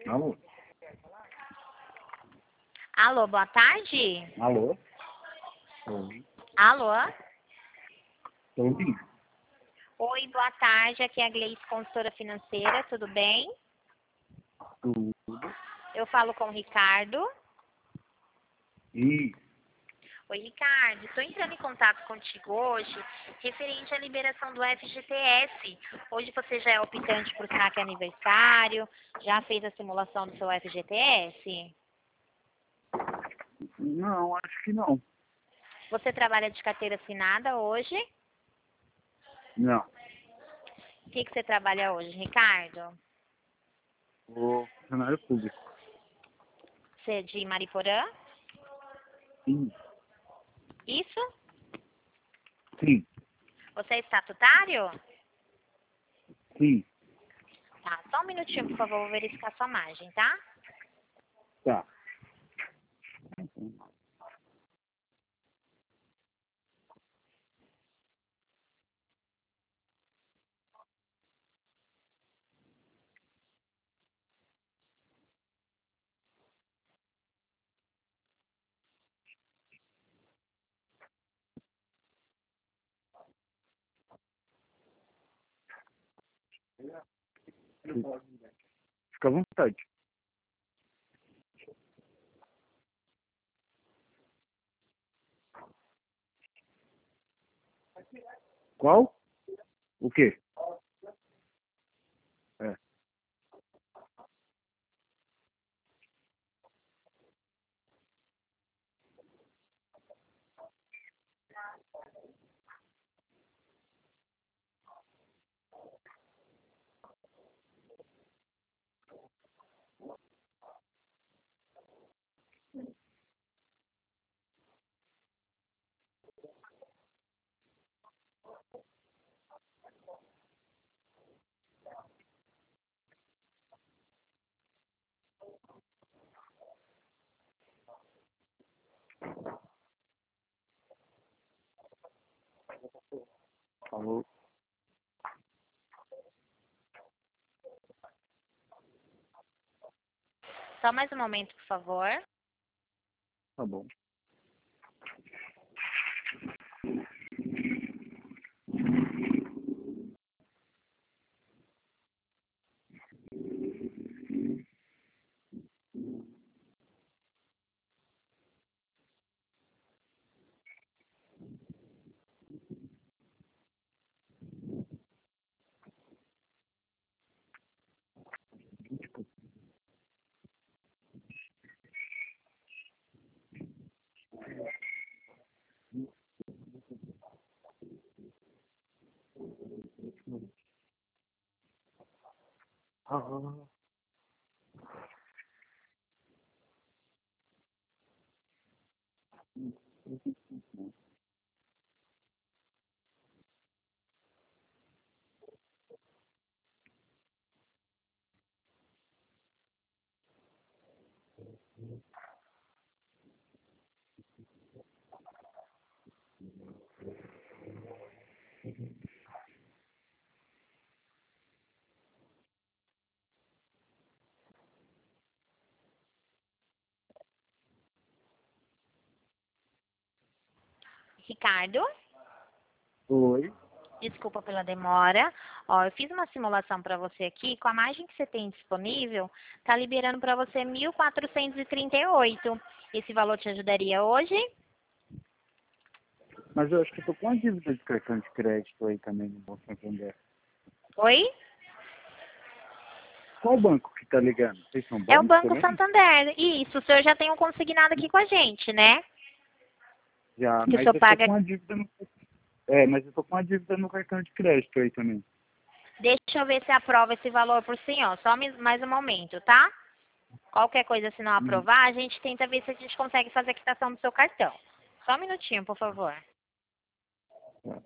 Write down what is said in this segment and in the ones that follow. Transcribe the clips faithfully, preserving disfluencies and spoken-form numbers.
Alô? Alô, boa tarde. Alô? Oi. Alô? Tô ouvindo. Oi, boa tarde. Aqui é a Gleice, consultora financeira, tudo bem? Tudo. Eu falo com o Ricardo. E Oi, Ricardo. Estou entrando em contato contigo hoje referente à liberação do F G T S. Hoje você já é optante por saque aniversário, já fez a simulação do seu F G T S? não, acho que não. Você trabalha de carteira assinada hoje? Não. O que, que você trabalha hoje, Ricardo? O funcionário público. Você é de Mariporã? Sim. Isso? Sim. Você é estatutário? Sim. Tá, só um minutinho, por favor, vou verificar sua margem, tá? Tá. Fica à vontade. Qual? O quê? É. Falou. Só mais um momento, por favor. Tá bom. Ah, Ricardo, oi. desculpa pela demora. Ó, eu fiz uma simulação para você aqui. Com a margem que você tem disponível, tá liberando para você mil quatrocentos e trinta e oito. Esse valor te ajudaria hoje? Mas eu acho que eu tô com uma dívida de cartão de crédito aí também no Banco Santander. Oi? Qual banco que tá ligando? Vocês são É o banco Banco também? Santander. Isso, o senhor já tem um consignado aqui com a gente, né? Já, Que o mas senhor eu tô paga. com uma dívida no... É, mas eu tô com uma dívida no cartão de crédito aí também. Deixa eu ver se aprova esse valor por senhor. Só me- mais um momento, tá? Qualquer coisa, se não Uhum. aprovar, a gente tenta ver se a gente consegue fazer a quitação do seu cartão. Só um minutinho, por favor. Tá.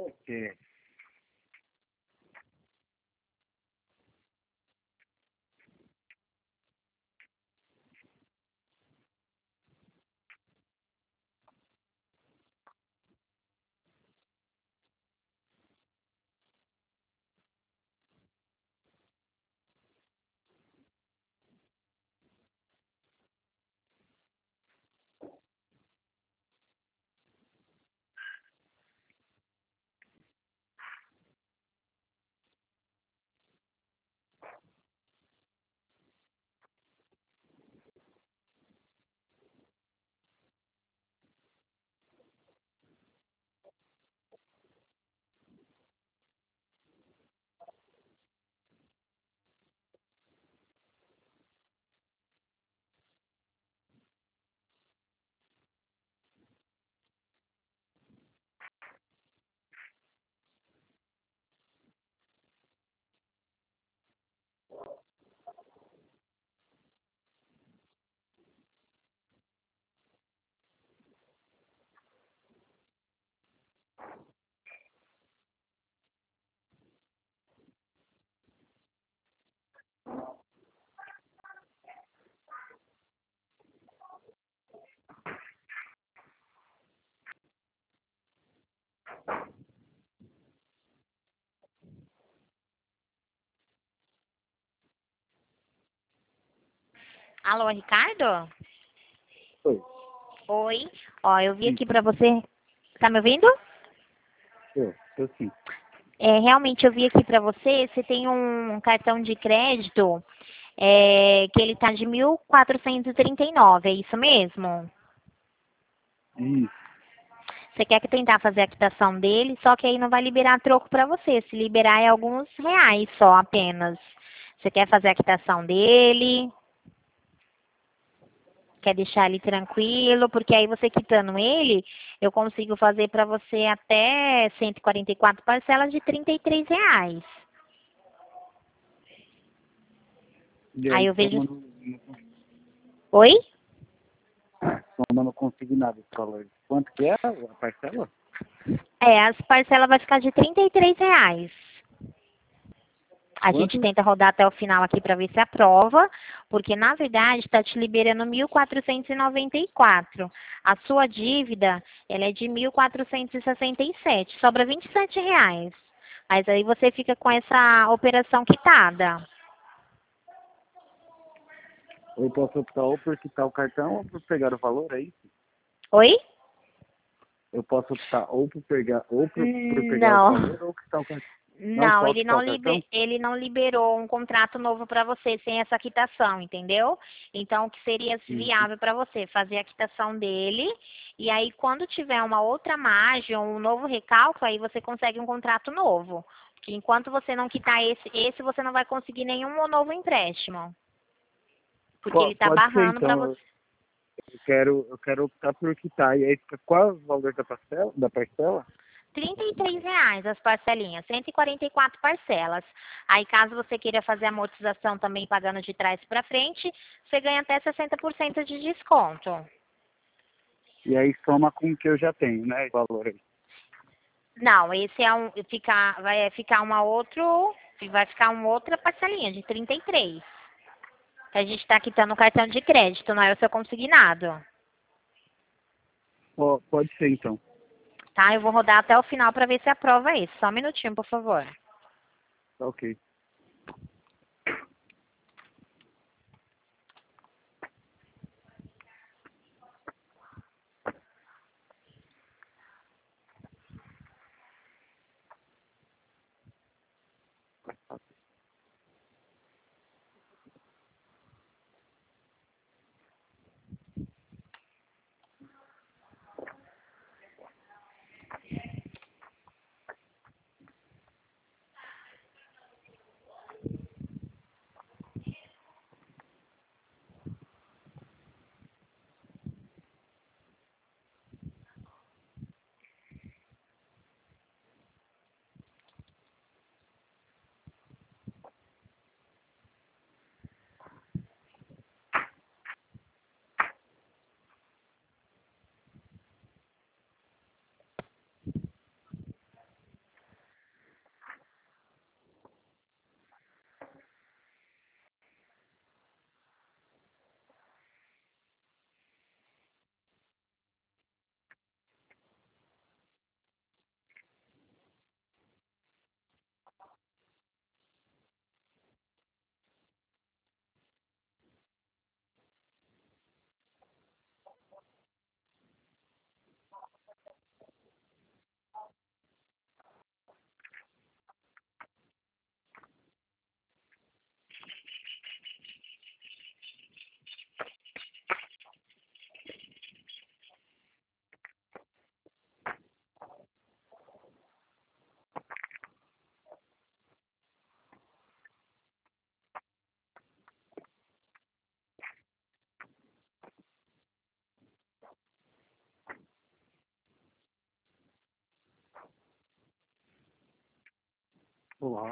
É. Alô, Ricardo? Oi. Oi. Ó, eu vi Sim, aqui pra você. Tá me ouvindo? eu, eu sim. É, realmente eu vi aqui pra você, você tem um cartão de crédito é, que ele tá de mil quatrocentos e trinta e nove, é isso mesmo? Isso. Você quer que tentar fazer a quitação dele, só que aí não vai liberar troco pra você. Se liberar é alguns reais só apenas. Você quer fazer a quitação dele? Quer deixar ele tranquilo? Porque aí você quitando ele, eu consigo fazer pra você até cento e quarenta e quatro parcelas de trinta e três reais. E Aí aí eu vejo. soma no, no, Oi? soma no consignado esse valor. Quanto que é a parcela? É, as parcelas vai ficar de trinta e três reais. A gente Quanto? tenta rodar até o final aqui para ver se aprova, porque na verdade está te liberando mil quatrocentos e noventa e quatro. A sua dívida, ela é de mil quatrocentos e sessenta e sete, sobra vinte e sete reais. Mas aí você fica com essa operação quitada. Eu posso optar ou por quitar o cartão ou por pegar o valor, é isso? Oi? Eu posso optar ou por pegar, ou por, por pegar o Não. valor ou quitar o cartão. Não Não, só ele quitar não, o libe- cartão? ele não liberou um contrato novo para você sem essa quitação, entendeu? Então, o que seria Uhum. viável para você? Fazer a quitação dele, e aí, quando tiver uma outra margem, um novo recalque, aí você consegue um contrato novo. Porque enquanto você não quitar esse, esse você não vai conseguir nenhum novo empréstimo. Porque ele Po- está Pode ser barrando para então, você. eu eu quero, eu quero optar por quitar. E aí fica qual é o valor da parcela? Da parcela? trinta e três reais as parcelinhas, cento e quarenta e quatro parcelas. Aí, caso você queira fazer amortização também pagando de trás para frente, você ganha até sessenta por cento de desconto. E aí soma com o que eu já tenho, né? O valor aí. Não, esse é um, fica, vai ficar uma outro, vai ficar uma outra parcelinha de trinta e três. Que a gente está quitando o cartão de crédito, não é o seu consignado. Ó, pode ser então. Tá? Eu vou rodar até o final para ver se aprova isso. Só um minutinho, por favor. Tá ok. Olá.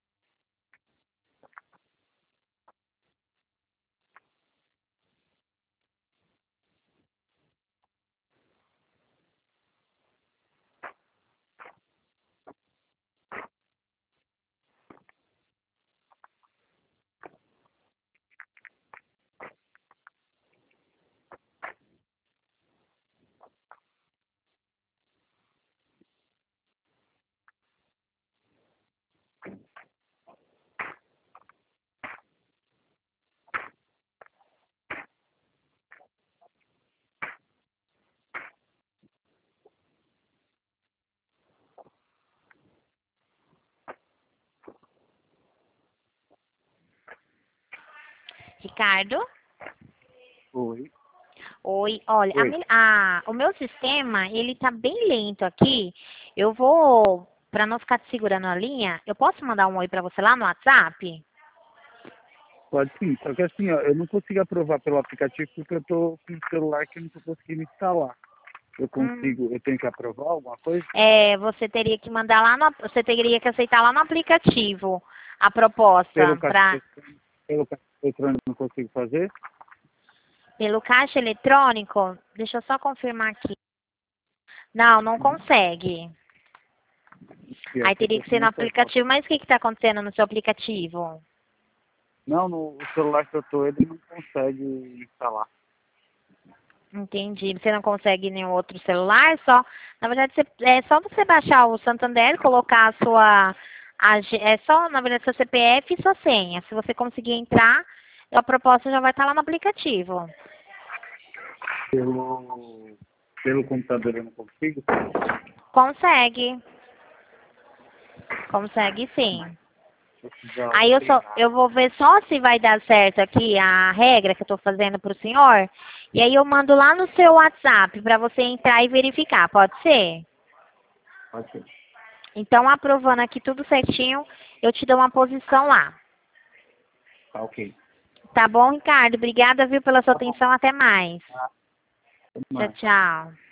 Ricardo? Oi. Oi, olha, a Oi. mi- a- o meu sistema, ele tá bem lento aqui. Eu vou, para não ficar te segurando a linha, eu posso mandar um oi para você lá no WhatsApp? Pode sim, só que assim, ó, eu não consigo aprovar pelo aplicativo porque eu tô com um celular que eu não tô conseguindo instalar. Eu Hum. consigo, eu tenho que aprovar alguma coisa? É, você teria que mandar lá no, você teria que aceitar lá no aplicativo a Pelo proposta caixa para eletrônico, pelo caixa eletrônico eu não consigo fazer? pelo caixa eletrônico. Deixa eu só confirmar aqui. Não, não Uhum. consegue. Pior Aí que eu teria tô que com ser no muita falta. aplicativo. Mas o que está acontecendo no seu aplicativo? Não, no o celular que eu tô, ele não consegue instalar. Entendi. Você não consegue nenhum outro celular? Só, na verdade, você- é só você baixar o Santander, colocar a sua, a ge- é só, na verdade, seu C P F e sua senha. Se você conseguir entrar, a proposta já vai estar lá no aplicativo. Pelo, pelo computador eu não consigo? Consegue, consegue sim. Eu precisava Aí eu só, treinar. eu vou ver só se vai dar certo aqui a regra que eu estou fazendo para o senhor. E aí eu mando lá no seu WhatsApp para você entrar e verificar. Pode ser? Pode ser. Então, aprovando aqui tudo certinho, eu te dou uma posição lá. Tá ok. Tá bom, Ricardo? Obrigada, viu, pela sua Tá bom. atenção. Até mais. Tá. Até Tchau, mais. tchau.